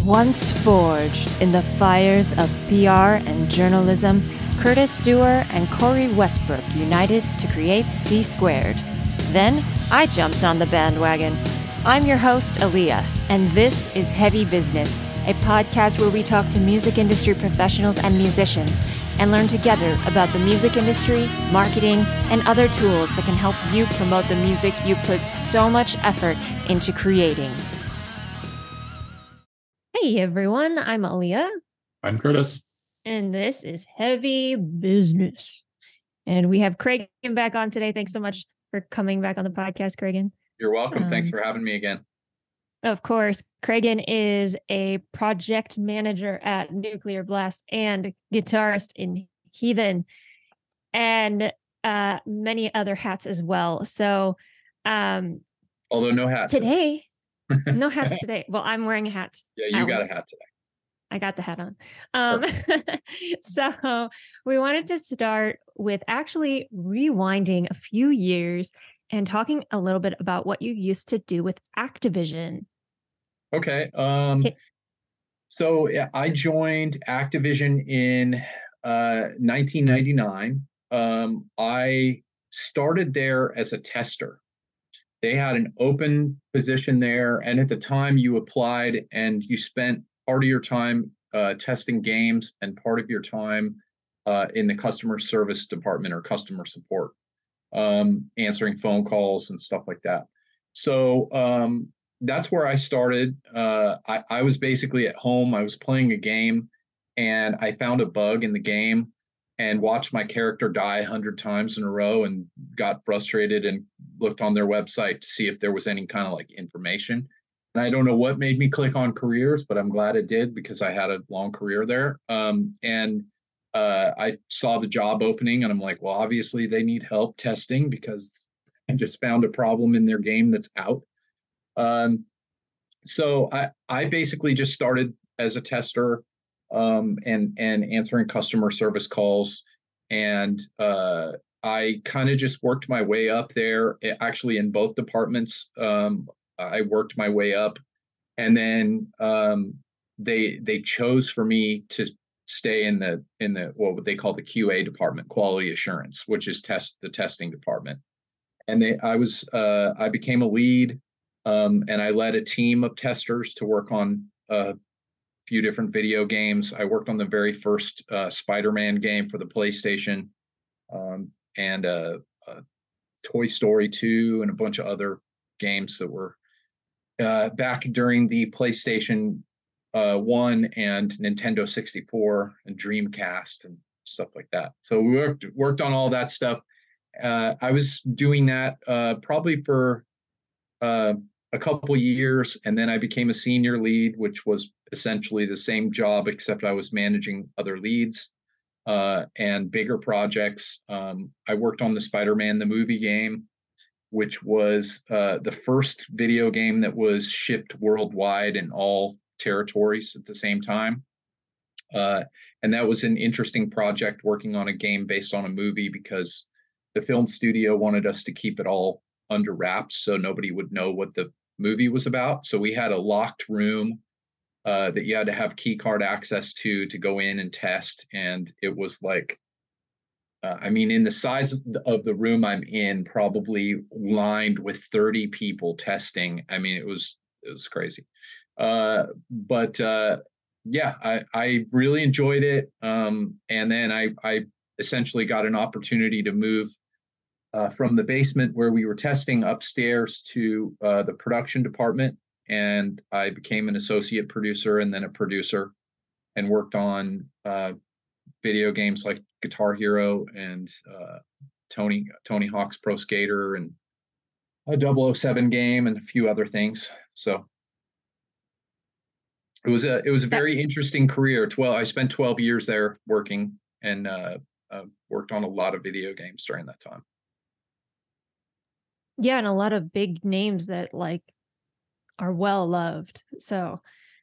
Once forged in the fires of PR and journalism, Curtis Dewar and Corey Westbrook united to create C Squared. Then, I jumped on the bandwagon. I'm your host, Aaliyah, and this is Heavy Business, a podcast where we talk to music industry professionals and musicians and learn together about the music industry, marketing, and other tools that can help you promote the music you put so much effort into creating. Hey everyone, I'm Aaliyah. I'm Curtis. And this is Heavy Business. And we have Craig back on today. Thanks so much for coming back on the podcast, Craig. You're welcome. Thanks for having me again. Of course, Craig is a project manager at Nuclear Blast and guitarist in Heathen and many other hats as well. So, although no hats today, no hats today. Well, I'm wearing a hat. Yeah, you got a hat today. I got the hat on. So we wanted to start with actually rewinding a few years and talking a little bit about what you used to do with Activision. Okay. So yeah, I joined Activision in 1999. I started there as a tester. They had an open position there, and at the time you applied and you spent part of your time testing games and part of your time in the customer service department or customer support, answering phone calls and stuff like that. So that's where I started. I was basically at home. I was playing a game, and I found a bug in the game and watched my character die 100 times in a row and got frustrated and looked on their website to see if there was any kind of like information. And I don't know what made me click on careers, but I'm glad it did because I had a long career there. I saw the job opening and I'm like, well, obviously they need help testing because I just found a problem in their game that's out. So I basically just started as a tester and answering customer service calls. And I kind of just worked my way up there, actually in both departments. I worked my way up, and then they chose for me to stay in the what they call the QA department, quality assurance, which is the testing department. And I became a lead, and I led a team of testers to work on a few different video games. I worked on the very first Spider-Man game for the PlayStation, and Toy Story 2 and a bunch of other games that were back during the PlayStation 1 and Nintendo 64 and Dreamcast and stuff like that. So we worked on all that stuff. I was doing that probably for a couple years, and then I became a senior lead, which was essentially the same job, except I was managing other leads and bigger projects. I worked on the Spider-Man, the movie game, which was the first video game that was shipped worldwide in all territories at the same time. And that was an interesting project, working on a game based on a movie, because the film studio wanted us to keep it all under wraps so nobody would know what the movie was about. So we had a locked room that you had to have key card access to go in and test. And it was like, in the size of the room I'm in, probably lined with 30 people testing. It was crazy. I really enjoyed it. And then I essentially got an opportunity to move from the basement where we were testing upstairs to the production department. And I became an associate producer and then a producer, and worked on video games like Guitar Hero and Tony Hawk's Pro Skater and a 007 game and a few other things. So it was a very interesting career. I spent 12 years there working, and worked on a lot of video games during that time. Yeah, and a lot of big names that are well loved. So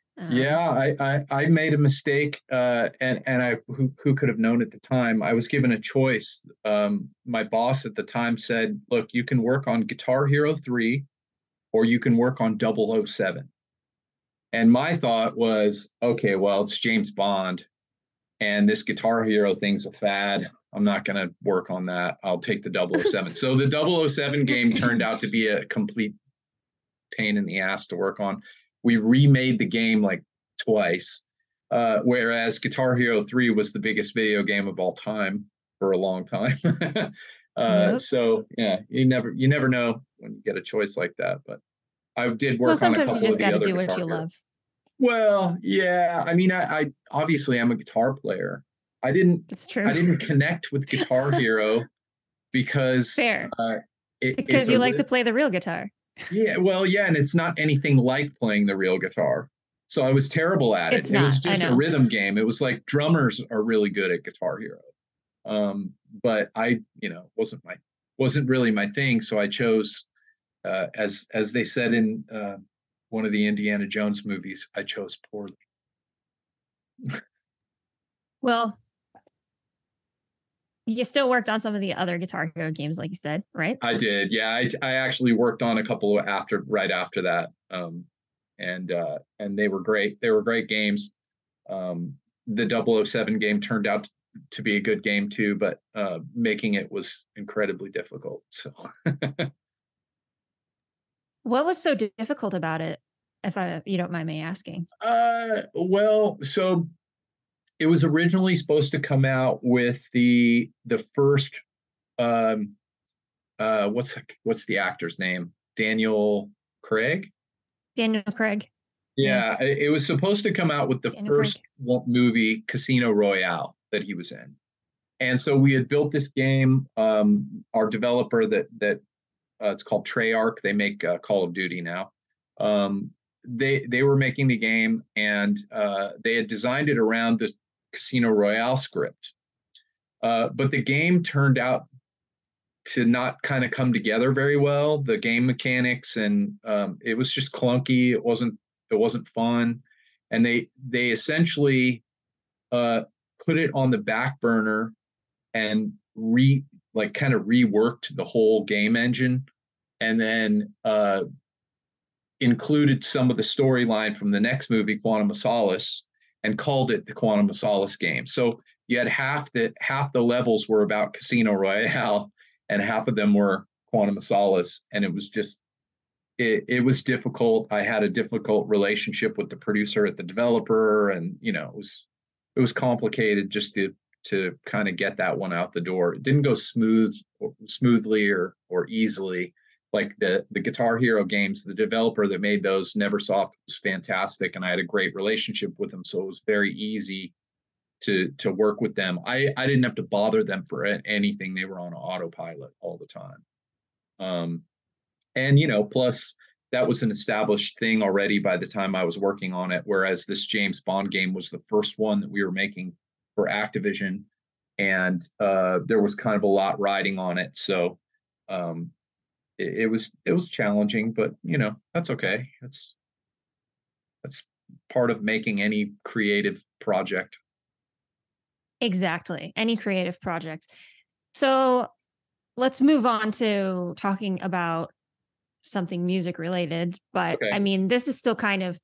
I made a mistake, and who could have known at the time? I was given a choice. My boss at the time said, "Look, you can work on Guitar Hero 3, or you can work on 007." And my thought was, okay, well, it's James Bond, and this Guitar Hero thing's a fad. I'm not going to work on that. I'll take the 007. So the 007 game turned out to be a complete pain in the ass to work on. We remade the game like twice, whereas Guitar Hero 3 was the biggest video game of all time for a long time. Yep. So yeah, you never know when you get a choice like that. But I did Well, work on a sometimes you couple of just the got to other do what Guitar you Hero. love. Well, yeah. I mean, I obviously I'm a guitar player. I didn't It's true. I didn't connect with Guitar Hero because Fair. it's Because a you like to play the real guitar. yeah, well, yeah, and it's not anything like playing the real guitar. So I was terrible at it. It's It was not. I just a know. rhythm game. It was like drummers are really good at Guitar Hero. But I, wasn't really my thing. So I chose, as they said in one of the Indiana Jones movies, I chose poorly. Well, you still worked on some of the other Guitar Hero games, like you said, right? I did, yeah. I actually worked on a couple right after that, and they were great. They were great games. The 007 game turned out to be a good game too, but making it was incredibly difficult. So, What was so difficult about it, if you don't mind me asking? well, so it was originally supposed to come out with the first um, what's the actor's name? Daniel Craig. Daniel Craig. Yeah, it was supposed to come out with the Daniel first Craig. movie, Casino Royale, that he was in. And so we had built this game. Our developer that it's called Treyarch. They make Call of Duty now. They were making the game, and they had designed it around the Casino Royale script. But the game turned out to not kind of come together very well. The game mechanics, and it was just clunky. It wasn't fun, and they essentially put it on the back burner and kind of reworked the whole game engine, and then included some of the storyline from the next movie, Quantum of Solace, and called it the Quantum of Solace game. So you had half the levels were about Casino Royale, and half of them were Quantum of Solace, and it was just it was difficult. I had a difficult relationship with the producer at the developer, and it was complicated just to kind of get that one out the door. It didn't go smoothly or easily. Like the Guitar Hero games, the developer that made those, Neversoft, was fantastic, and I had a great relationship with them, so it was very easy to work with them. I didn't have to bother them for anything. They were on autopilot all the time. And plus that was an established thing already by the time I was working on it, whereas this James Bond game was the first one that we were making for Activision, and there was kind of a lot riding on it. So it was challenging, but that's okay. That's part of making any creative project. Exactly. Any creative project. So let's move on to talking about something music related. But Okay. I mean, this is still kind of,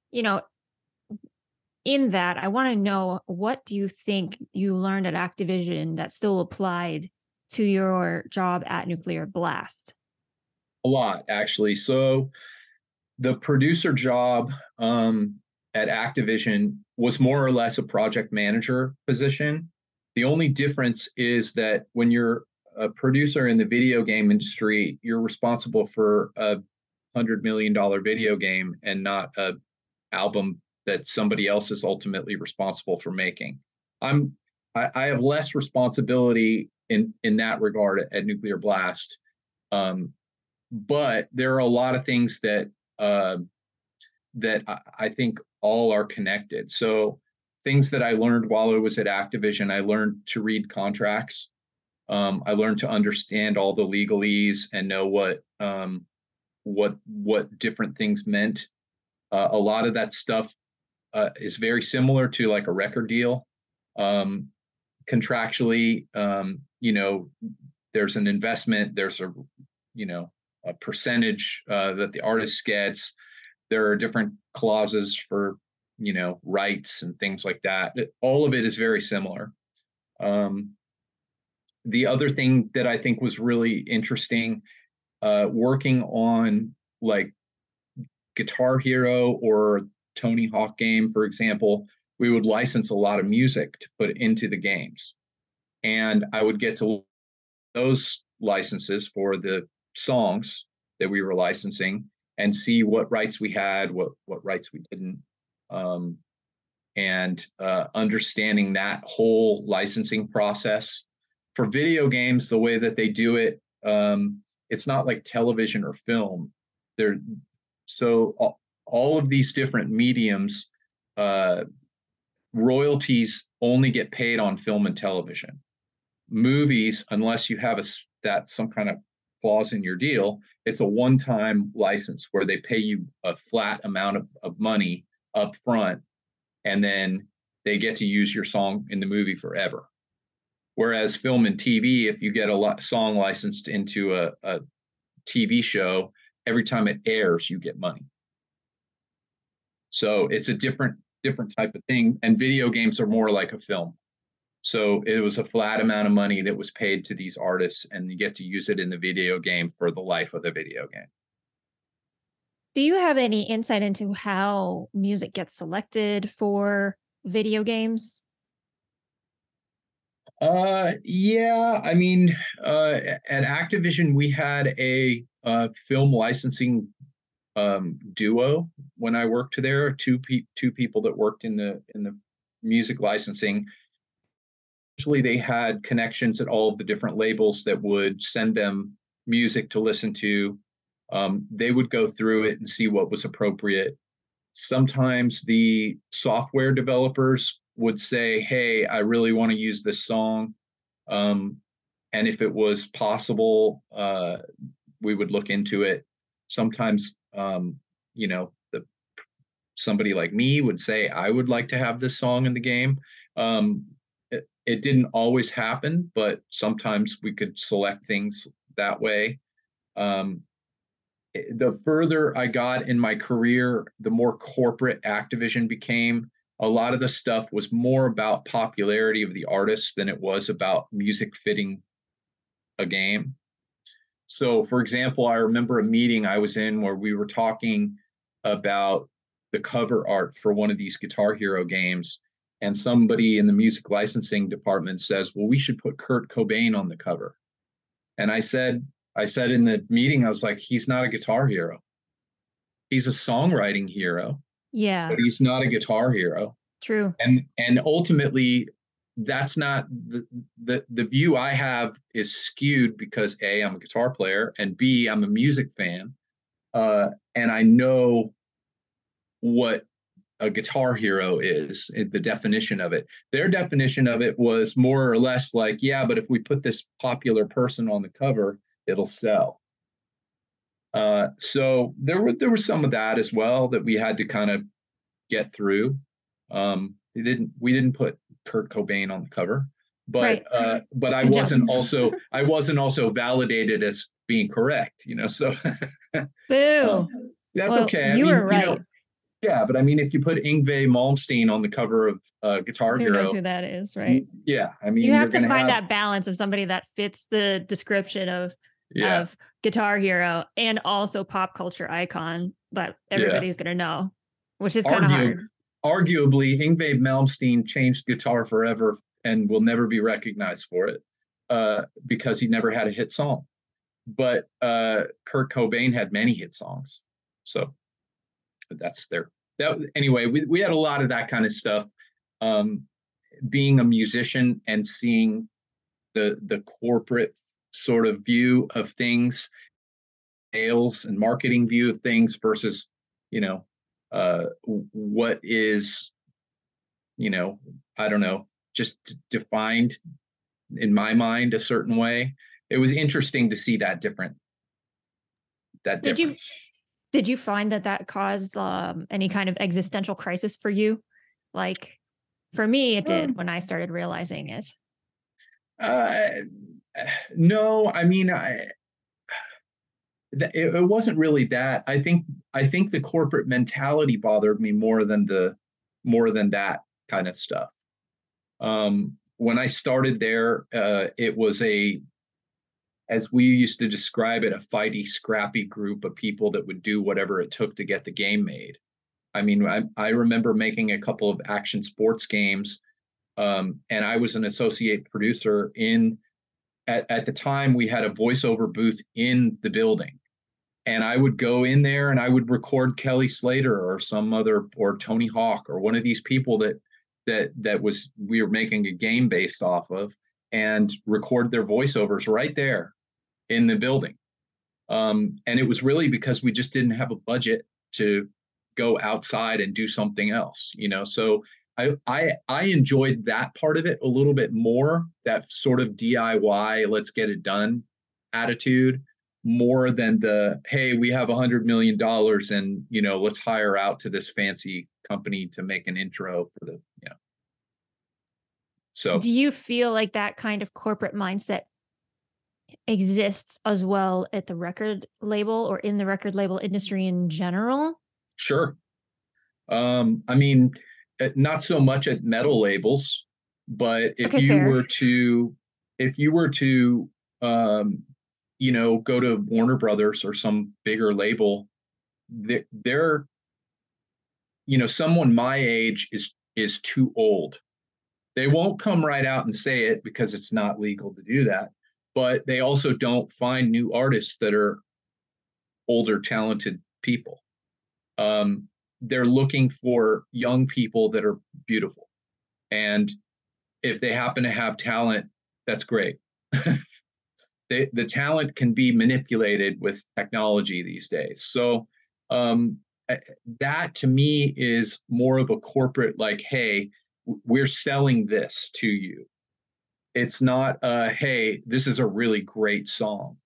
in that I want to know, what do you think you learned at Activision that still applied to your job at Nuclear Blast? A lot, actually. So the producer job at Activision was more or less a project manager position. The only difference is that when you're a producer in the video game industry, you're responsible for $100 million video game and not an album that somebody else is ultimately responsible for making. I have less responsibility in that regard at Nuclear Blast, but there are a lot of things that I think all are connected. So things that I learned while I was at Activision, I learned to read contracts. I learned to understand all the legalese and know what different things meant. A lot of that stuff is very similar to like a record deal. Contractually, there's an investment, there's a percentage that the artist gets. There are different clauses for, rights and things like that. All of it is very similar. The other thing that I think was really interesting, working on like Guitar Hero or Tony Hawk game, for example, we would license a lot of music to put into the games. And I would get to those licenses for the songs that we were licensing and see what rights we had, what rights we didn't. And understanding that whole licensing process. For video games, the way that they do it, it's not like television or film. So all of these different mediums, royalties only get paid on film and television. Movies, unless you have some kind of clause in your deal, it's a one-time license where they pay you a flat amount of money up front, and then they get to use your song in the movie forever. Whereas film and TV, if you get a song licensed into a TV show, every time it airs, you get money. So it's a different type of thing. And video games are more like a film. So it was a flat amount of money that was paid to these artists, and you get to use it in the video game for the life of the video game. Do you have any insight into how music gets selected for video games? Yeah, I mean, at Activision, we had a film licensing duo when I worked there. Two people that worked in the music licensing. Usually, they had connections at all of the different labels that would send them music to listen to. They would go through it and see what was appropriate. Sometimes the software developers would say, hey, I really want to use this song. And if it was possible, we would look into it. Sometimes, somebody like me would say, I would like to have this song in the game. It didn't always happen, but sometimes we could select things that way. The further I got in my career, the more corporate Activision became. A lot of the stuff was more about popularity of the artists than it was about music fitting a game. So, for example, I remember a meeting I was in where we were talking about the cover art for one of these Guitar Hero games. And somebody in the music licensing department says, well, we should put Kurt Cobain on the cover. And I said in the meeting, I was like, he's not a guitar hero. He's a songwriting hero. Yeah. But he's not a guitar hero. True. And ultimately, that's not the view I have is skewed because A, I'm a guitar player, and B, I'm a music fan. And I know what a guitar hero is, the definition of it. Their definition of it was more or less like, yeah, but if we put this popular person on the cover, it'll sell. So there was some of that as well that we had to kind of get through. We didn't put Kurt Cobain on the cover, but right. But I wasn't also validated as being correct, so boo. That's okay. You were right. Yeah, but I mean, if you put Yngwie Malmsteen on the cover of Guitar Hero, who knows who that is, right? Yeah, I mean, you have to find that balance of somebody that fits the description of Guitar Hero and also pop culture icon that everybody's going to know, which is kind of hard. Arguably, Yngwie Malmsteen changed guitar forever and will never be recognized for it because he never had a hit song. But Kurt Cobain had many hit songs, so that's anyway. We had a lot of that kind of stuff. Being a musician and seeing the corporate sort of view of things, sales and marketing view of things versus what is I don't know, just defined in my mind a certain way. It was interesting to see that difference. Did you find that caused any kind of existential crisis for you? Like, for me, it did when I started realizing it. No, I mean, it wasn't really that. I think the corporate mentality bothered me more than that kind of stuff. When I started there, it was as we used to describe it, a fighty, scrappy group of people that would do whatever it took to get the game made. I mean, I remember making a couple of action sports games, and I was an associate producer at the time we had a voiceover booth in the building. And I would go in there and I would record Kelly Slater or or Tony Hawk or one of these people we were making a game based off of, and record their voiceovers right there in the building. And it was really because we just didn't have a budget to go outside and do something else, So I enjoyed that part of it a little bit more, that sort of DIY, let's get it done attitude, more than the, hey, we have $100 million and, let's hire out to this fancy company to make an intro for So do you feel like that kind of corporate mindset exists as well at the record label or in the record label industry in general? Sure. I mean, not so much at metal labels, but if you were to go to Warner Brothers or some bigger label, they're someone my age is too old. They won't come right out and say it because it's not legal to do that, but they also don't find new artists that are older, talented people. They're looking for young people that are beautiful. And if they happen to have talent, that's great. The talent can be manipulated with technology these days. So that to me is more of a corporate, like, hey, we're selling this to you. It's not, hey, this is a really great song.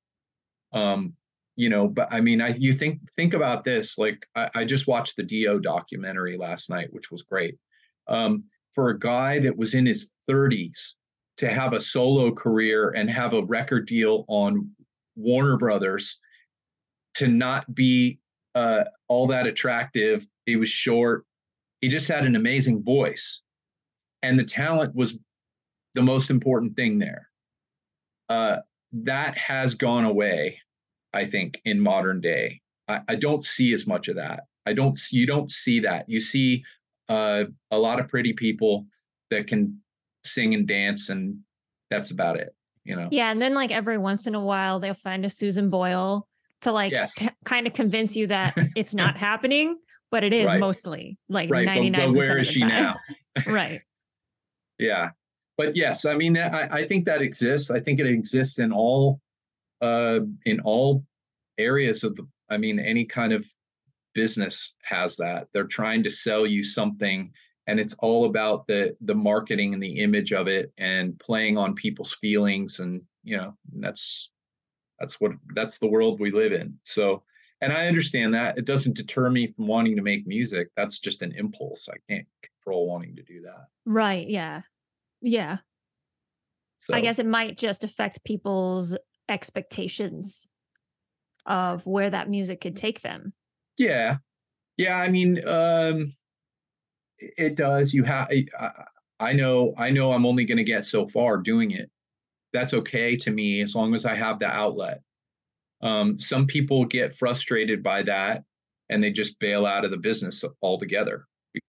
But I mean, you think about this, like I just watched the Dio documentary last night, which was great. For a guy that was in his 30s to have a solo career and have a record deal on Warner Brothers, to not be all that attractive. He was short. He just had an amazing voice. And the talent was the most important thing there. That has gone away, I think, in modern day. I don't see as much of that. You don't see that. You see a lot of pretty people that can sing and dance, and that's about it, Yeah. And then like every once in a while, they'll find a Susan Boyle to like kind of convince you that it's not happening, but it is mostly like 99% but where is of the she time. now? Right. Yeah. But yes, I mean, I think that exists. I think it exists in all areas of any kind of business has that. They're trying to sell you something, and it's all about the marketing and the image of it and playing on people's feelings. And, that's the world we live in. So, and I understand that. It doesn't deter me from wanting to make music. That's just an impulse. I can't control wanting to do that. Right. Yeah. Yeah. So, I guess it might just affect people's expectations of where that music could take them. Yeah. Yeah. I mean, it does. I know I'm only going to get so far doing it. That's okay to me as long as I have the outlet. Some people get frustrated by that and they just bail out of the business altogether.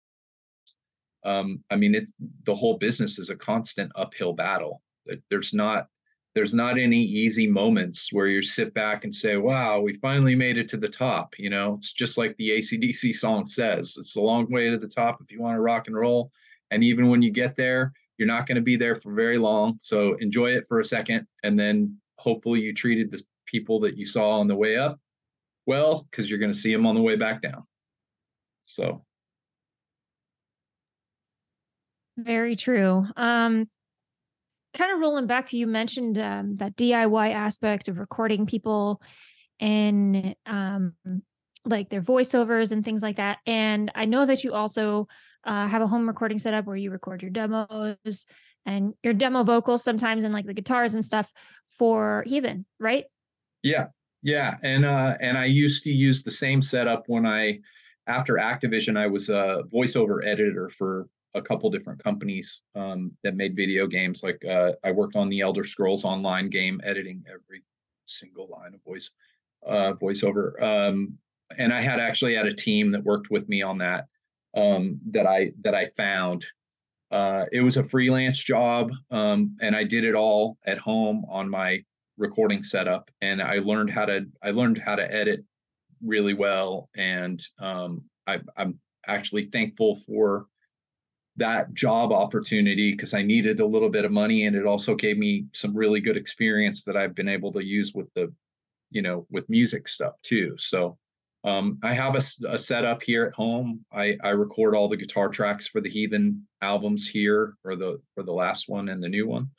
It's the whole business is a constant uphill battle. There's not any easy moments where you sit back and say, wow, we finally made it to the top. It's just like the AC/DC song says, it's a long way to the top if you want to rock and roll. And even when you get there, you're not going to be there for very long. So enjoy it for a second. And then hopefully you treated the people that you saw on the way up well, because you're going to see them on the way back down. So. Very true. Kind of rolling back to, you mentioned that DIY aspect of recording people and like their voiceovers and things like that. And I know that you also have a home recording setup where you record your demos and your demo vocals sometimes, and like the guitars and stuff for Heathen, right? Yeah. Yeah, and I used to use the same setup when after Activision, I was a voiceover editor for a couple different companies that made video games. Like I worked on the Elder Scrolls Online game, editing every single line of voiceover. And I actually had a team that worked with me on that that I found. It was a freelance job, and I did it all at home on my recording setup, and I learned how to edit really well, and I'm actually thankful for that job opportunity because I needed a little bit of money, and it also gave me some really good experience that I've been able to use with with music stuff too. So I have a setup here at home. I record all the guitar tracks for the Heathen albums here, for the last one and the new one,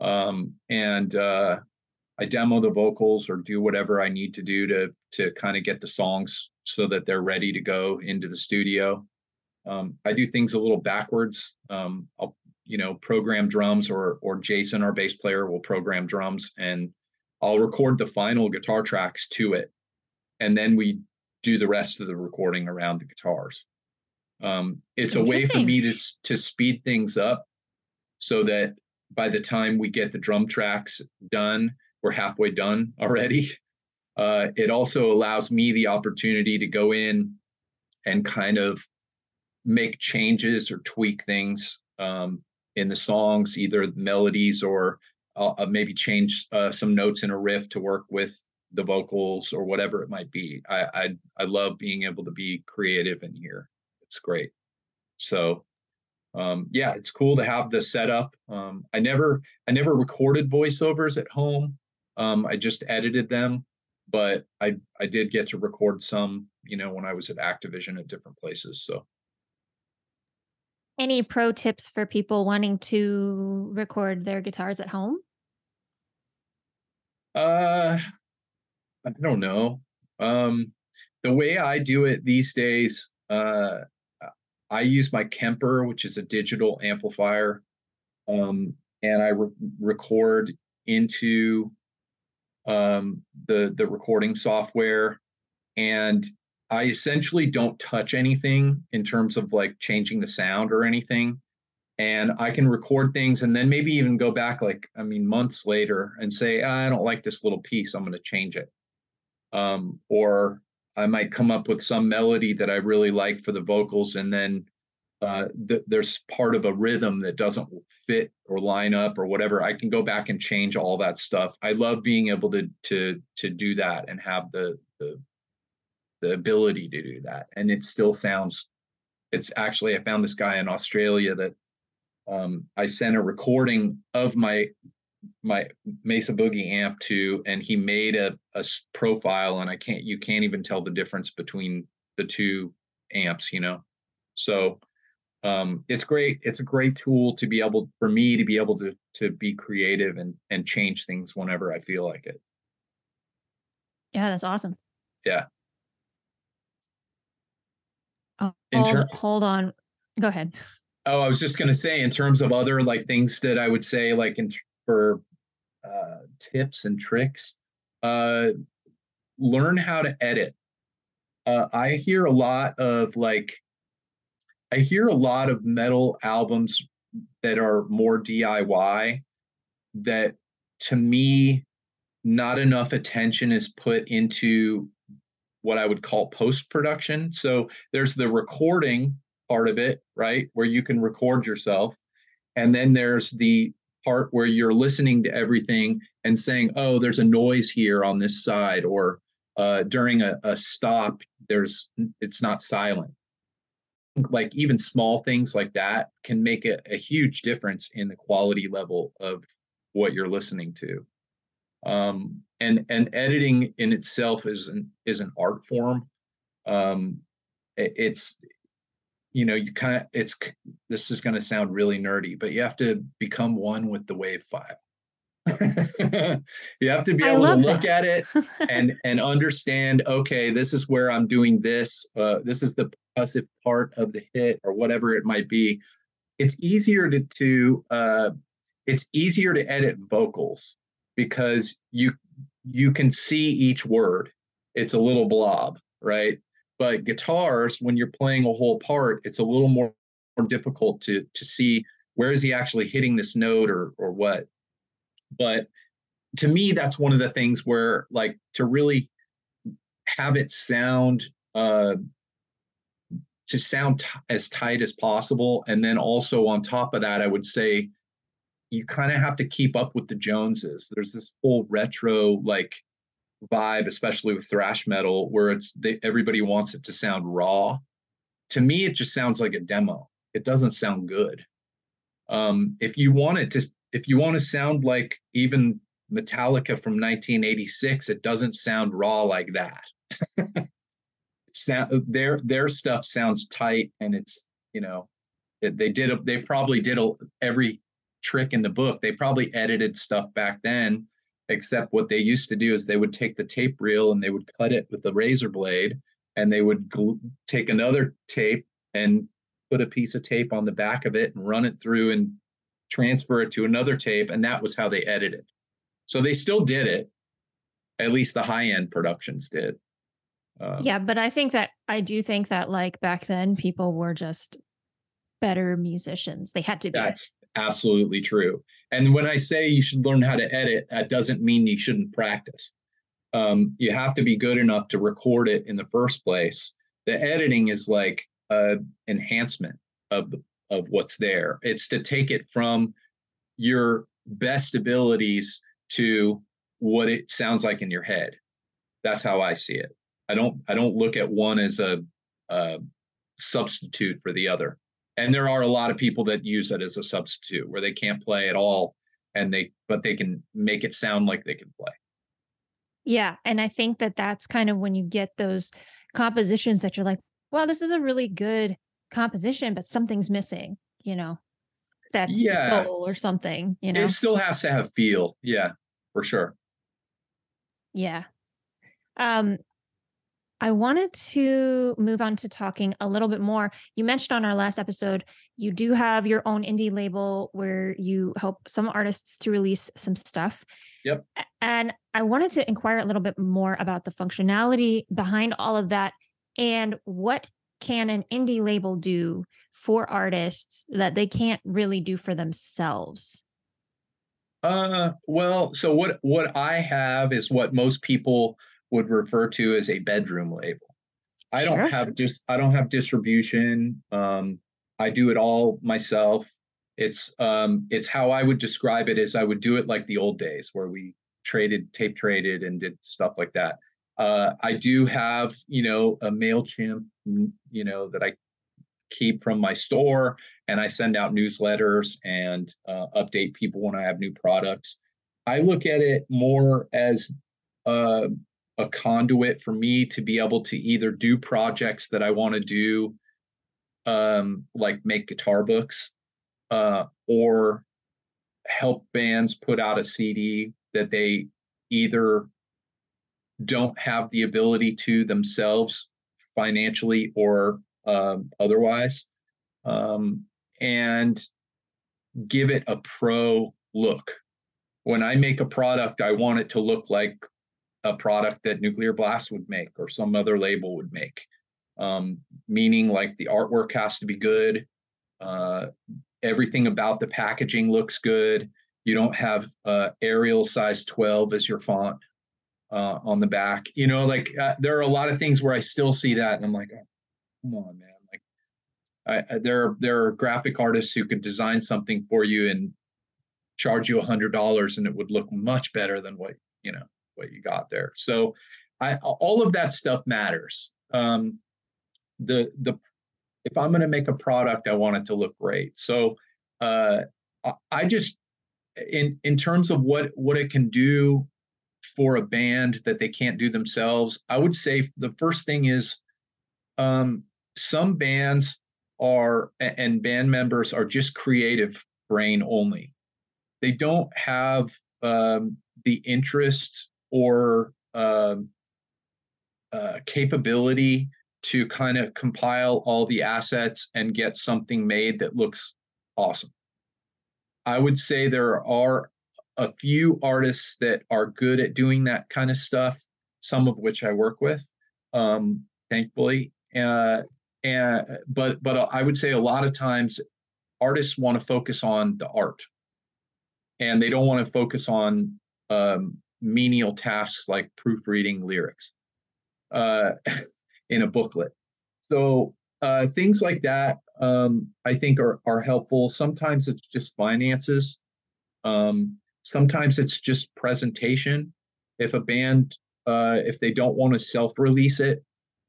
and I demo the vocals or do whatever I need to do to kind of get the songs so that they're ready to go into the studio. I do things a little backwards. I'll program drums, or Jason, our bass player, will program drums, and I'll record the final guitar tracks to it, and then we do the rest of the recording around the guitars. It's a way for me to speed things up so that by the time we get the drum tracks done, we're halfway done already. It also allows me the opportunity to go in and kind of make changes or tweak things in the songs, either melodies or maybe change some notes in a riff to work with the vocals or whatever it might be. I love being able to be creative in here. It's great. So yeah, it's cool to have the setup. I never recorded voiceovers at home. I just edited them, but I did get to record some, when I was at Activision at different places. So Any pro tips for people wanting to record their guitars at home? I don't know. The way I do it these days, I use my Kemper, which is a digital amplifier, and I record into the recording software, and I essentially don't touch anything in terms of like changing the sound or anything. And I can record things and then maybe even go back months later and say, I don't like this little piece, I'm going to change it. Or I might come up with some melody that I really like for the vocals, and then there's part of a rhythm that doesn't fit or line up or whatever. I can go back and change all that stuff. I love being able to do that and have the ability to do that. And it still sounds. It's actually, I found this guy in Australia that I sent a recording of my Mesa Boogie amp to, and he made a profile, and you can't even tell the difference between the two amps, So it's great. It's a great tool for me to be able to be creative and change things whenever I feel like it. Yeah, that's awesome. Yeah. Oh, hold on. Go ahead. Oh, I was just going to say, in terms of other things that I would say, for tips and tricks, learn how to edit. I hear a lot of metal albums that are more DIY that, to me, not enough attention is put into what I would call post-production. So there's the recording part of it, right, where you can record yourself. And then there's the part where you're listening to everything and saying, oh, there's a noise here on this side, or during a stop, it's not silent. Like even small things like that can make a huge difference in the quality level of what you're listening to. And editing in itself is an art form. It's this is going to sound really nerdy, but you have to become one with the wave file. You have to be able to look at it and understand, okay, this is where I'm doing this. This is the percussive part of the hit, or whatever it might be. It's easier to edit vocals because you can see each word. It's a little blob, right? But guitars, when you're playing a whole part, it's a little more difficult to see where is he actually hitting this note or what. But to me, that's one of the things where, like, to really have it sound as tight as possible. And then also on top of that, I would say you kind of have to keep up with the Joneses. There's this whole retro like vibe, especially with thrash metal, where everybody wants it to sound raw. To me, it just sounds like a demo. It doesn't sound good. If you want to sound like even Metallica from 1986, it doesn't sound raw like that. Their stuff sounds tight, and it's, they probably did every trick in the book. They probably edited stuff back then, except what they used to do is they would take the tape reel and they would cut it with the razor blade, and they would take another tape and put a piece of tape on the back of it and run it through and transfer it to another tape, and that was how they edited. So they still did it. At least the high-end productions did. Yeah, but I do think that like back then people were just better musicians. They had to be. That's absolutely true. And when I say you should learn how to edit, that doesn't mean you shouldn't practice. You have to be good enough to record it in the first place. The editing is like enhancement of what's there. It's to take it from your best abilities to what it sounds like in your head. That's how I see it. I don't look at one as a substitute for the other. And there are a lot of people that use it as a substitute where they can't play at all, but they can make it sound like they can play. Yeah, and I think that that's kind of when you get those compositions that you're like, wow, this is a really good composition, but something's missing, that's the soul or something, It still has to have feel. Yeah, for sure. Yeah. I wanted to move on to talking a little bit more. You mentioned on our last episode, you do have your own indie label where you help some artists to release some stuff. Yep. And I wanted to inquire a little bit more about the functionality behind all of that and what can an indie label do for artists that they can't really do for themselves? Well, so what I have is what most people would refer to as a bedroom label. I don't have distribution. I do it all myself. It's how I would describe it is I would do it like the old days where we tape traded and did stuff like that. I do have, a MailChimp, that I keep from my store, and I send out newsletters and update people when I have new products. I look at it more as a conduit for me to be able to either do projects that I want to do, like make guitar books, or help bands put out a CD that they either don't have the ability to themselves financially or otherwise, and give it a pro look. When I make a product, I want it to look like a product that Nuclear Blast would make or some other label would make. Meaning like the artwork has to be good. Everything about the packaging looks good. You don't have Arial size 12 as your font on the back. There are a lot of things where I still see that and I'm like, oh, come on, man. There are graphic artists who could design something for you and charge you $100 and it would look much better than what you got there. So all of that stuff matters. If I'm going to make a product, I want it to look great. So I just, in terms of what it can do for a band that they can't do themselves, I would say the first thing is some bands and band members are just creative brain only. They don't have the interest or capability to kind of compile all the assets and get something made that looks awesome. I would say there are a few artists that are good at doing that kind of stuff, some of which I work with, thankfully. But I would say a lot of times artists want to focus on the art, and they don't want to focus on menial tasks like proofreading lyrics in a booklet. So things like that, I think are helpful. Sometimes it's just finances. Sometimes it's just presentation. If a band, if they don't want to self-release it,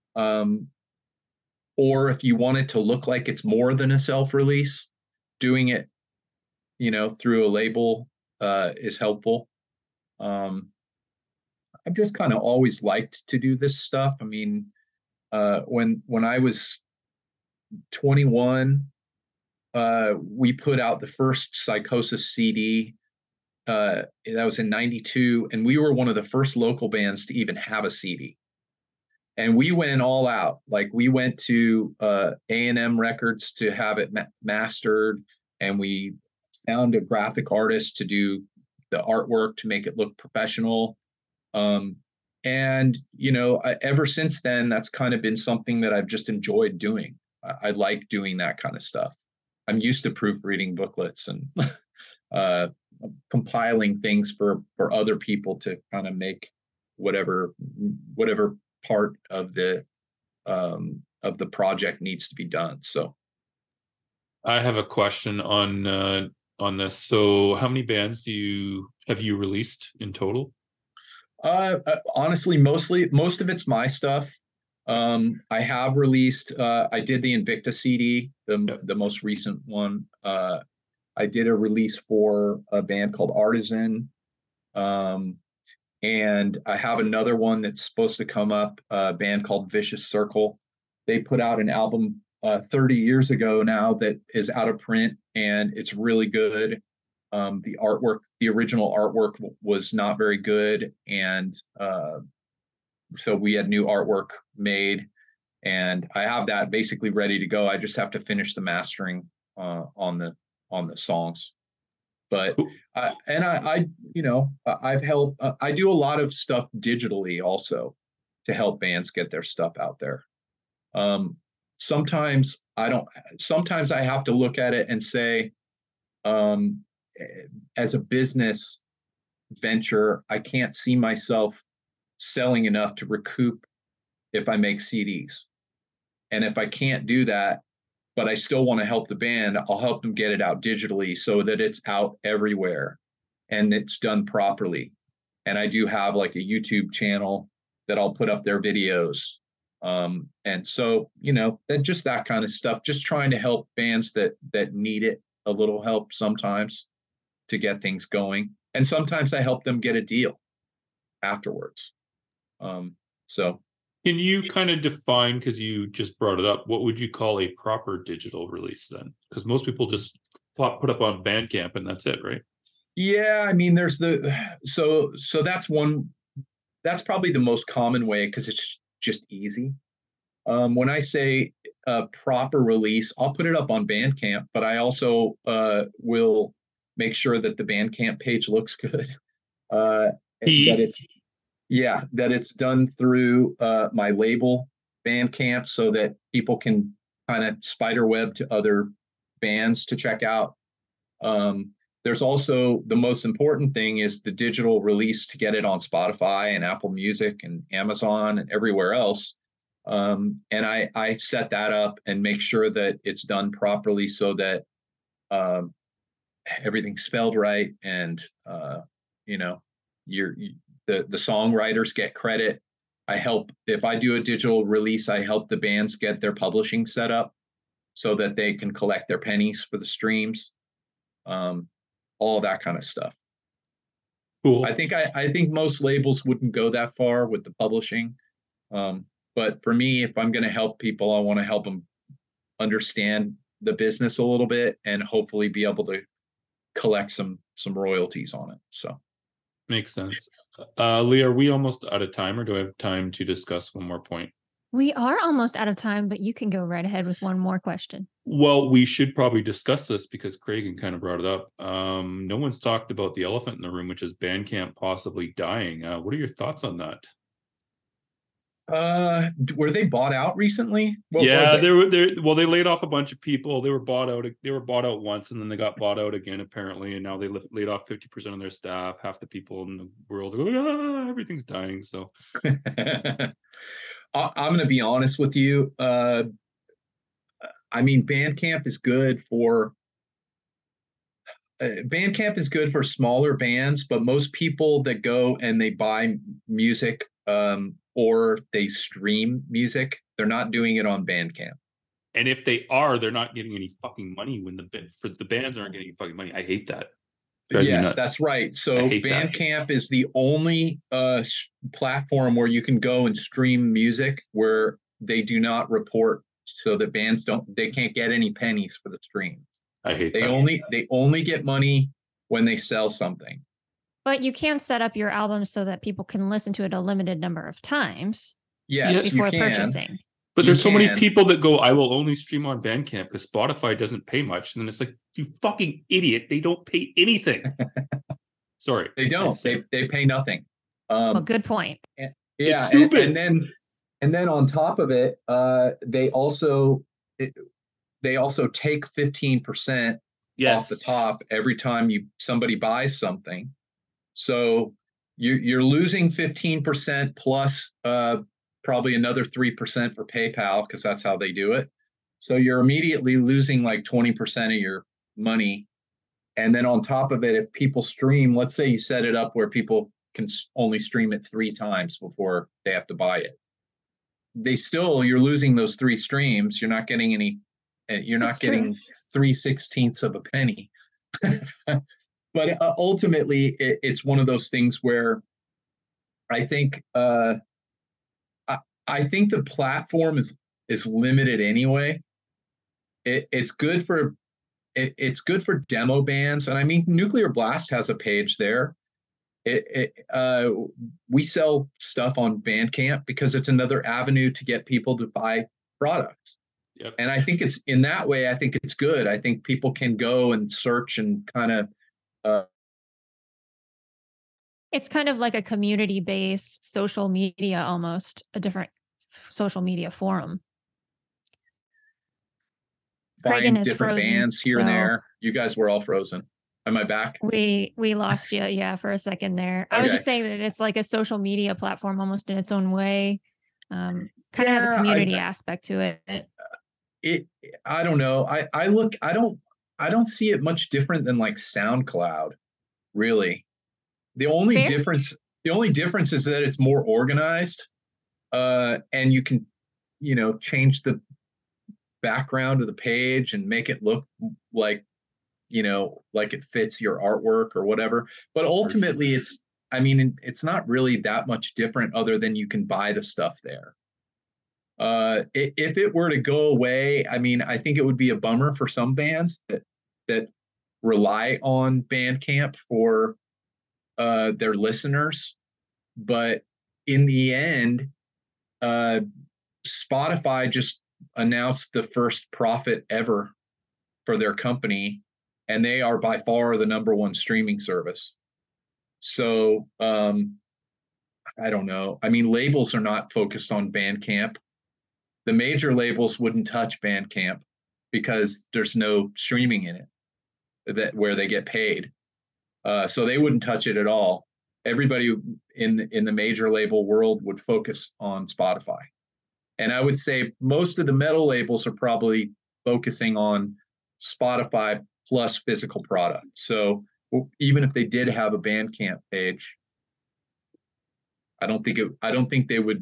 or if you want it to look like it's more than a self-release, doing it, through a label is helpful. I've just kind of always liked to do this stuff. I mean, when I was 21, we put out the first Psychosis CD. That was in '92, and we were one of the first local bands to even have a CD. And we went all out. Like, we went to A&M Records to have it mastered, and we found a graphic artist to do the artwork to make it look professional. And ever since then, that's kind of been something that I've just enjoyed doing. I like doing that kind of stuff. I'm used to proofreading booklets and compiling things for other people to kind of make whatever part of the project needs to be done. So I have a question on this. So how many bands have you released in total? Honestly, most of it's my stuff. I have released, I did the Invicta CD, the most recent one. I did a release for a band called Artisan. And I have another one that's supposed to come up, a band called Vicious Circle. They put out an album 30 years ago now that is out of print, and it's really good. The original artwork was not very good, and so we had new artwork made, and I have that basically ready to go. I just have to finish the mastering on the songs. But cool. I've helped. I do a lot of stuff digitally also to help bands get their stuff out there. Sometimes I don't. Sometimes I have to look at it and say, as a business venture, I can't see myself selling enough to recoup if I make CDs. And if I can't do that, but I still want to help the band, I'll help them get it out digitally so that it's out everywhere and it's done properly. And I do have like a YouTube channel that I'll put up their videos. And so, just that kind of stuff, just trying to help bands that need it, a little help sometimes to get things going. And sometimes I help them get a deal afterwards. So can you kind of define, because you just brought it up, what would you call a proper digital release then? Because most people just put up on Bandcamp and that's it, right? Yeah, I mean, there's so that's probably the most common way because it's just easy. When I say a proper release, I'll put it up on Bandcamp, but I also will make sure that the Bandcamp page looks good. That it's done through my label Bandcamp so that people can kind of spiderweb to other bands to check out. There's also, the most important thing is the digital release to get it on Spotify and Apple Music and Amazon and everywhere else. And I set that up and make sure that it's done properly so that everything's spelled right and the songwriters get credit. If I do a digital release, I help the bands get their publishing set up so that they can collect their pennies for the streams. All that kind of stuff. Cool. I think most labels wouldn't go that far with the publishing. But for me, if I'm going to help people, I want to help them understand the business a little bit and hopefully be able to collect some royalties on it. So makes sense. Lee, are we almost out of time, or do I have time to discuss one more point? We are almost out of time, but you can go right ahead with one more question. Well, we should probably discuss this because Craig kind of brought it up. No one's talked about the elephant in the room, which is Bandcamp possibly dying. What are your thoughts on that? Were they bought out recently? What yeah, was it? well, they laid off a bunch of people. They were bought out. They were bought out once, and then they got bought out again, apparently. And now they laid off 50% of their staff. Half the people in the world are like, everything's dying. So I'm going to be honest with you. I mean, Bandcamp is good for smaller bands, but most people that go and they buy music or they stream music, they're not doing it on Bandcamp. And if they are, they're not getting any fucking money when the bands aren't getting fucking money. I hate that. Yes, that's right. So Bandcamp is the only platform where you can go and stream music where they do not report, so that bands they can't get any pennies for the streams. I hate that. They only get money when they sell something. But you can set up your album so that people can listen to it a limited number of times. Yes, before purchasing. But there's so many people that go, I will only stream on Bandcamp because Spotify doesn't pay much. And then it's like, you fucking idiot. They don't pay anything. Sorry. They don't. They pay nothing. Well, good point. Yeah. And then on top of it, they also take 15% off the top every time somebody buys something. So you're losing 15% plus probably another 3% for PayPal, because that's how they do it. So you're immediately losing like 20% of your money. And then on top of it, if people stream, let's say you set it up where people can only stream it 3 times before they have to buy it. You're losing those 3 streams. You're not getting any, you're not getting 3/16 of a penny. But ultimately, it's one of those things where I think the platform is limited anyway. It's good for demo bands, and I mean, Nuclear Blast has a page there. We sell stuff on Bandcamp because it's another avenue to get people to buy products. Yep. And I think it's in that way. I think it's good. I think people can go and search and kind of. It's kind of like a community-based social media, almost a different social media forum. Find different bands here and there. You guys were all frozen. Am I back? We lost you, for a second there. I was just saying that it's like a social media platform, almost in its own way. Kind of has a community aspect to it. I don't know. I don't see it much different than like SoundCloud, really. The only difference is that it's more organized, and you can, change the background of the page and make it look like, like it fits your artwork or whatever. But ultimately, it's not really that much different, other than you can buy the stuff there. If it were to go away, I think it would be a bummer for some bands that rely on Bandcamp for their listeners. But in the end, Spotify just announced the first profit ever for their company, and they are by far the number 1 streaming service. So I don't know. Labels are not focused on Bandcamp. The major labels wouldn't touch Bandcamp because there's no streaming in it where they get paid. So they wouldn't touch it at all. Everybody in the major label world would focus on Spotify. And I would say most of the metal labels are probably focusing on Spotify plus physical product. So even if they did have a Bandcamp page, I don't think they would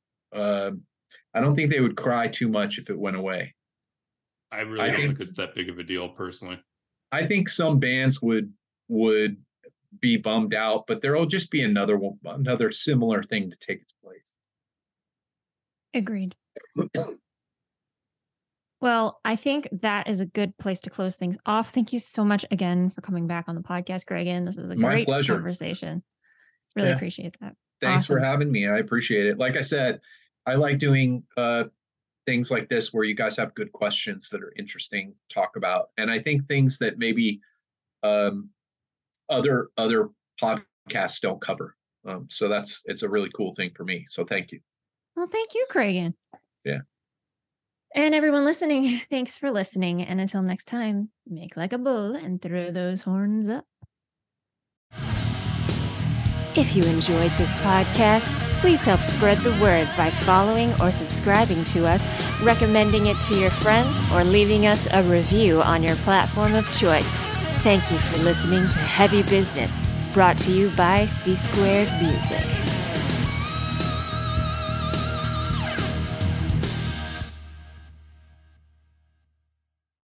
cry too much if it went away. I really don't think it's that big of a deal, personally. I think some bands would be bummed out, but there'll just be another similar thing to take its place. Agreed. Well, I think that is a good place to close things off. Thank you so much again for coming back on the podcast, Gregan. This was a great conversation. Really appreciate that. Thanks for having me. I appreciate it. Like I said, I like doing things like this where you guys have good questions that are interesting to talk about. And I think things that maybe other podcasts don't cover. So it's a really cool thing for me. So thank you. Well, thank you, Craigan. Yeah. And everyone listening, thanks for listening. And until next time, make like a bull and throw those horns up. If you enjoyed this podcast, please help spread the word by following or subscribing to us, recommending it to your friends, or leaving us a review on your platform of choice. Thank you for listening to Heavy Business, brought to you by C Squared Music.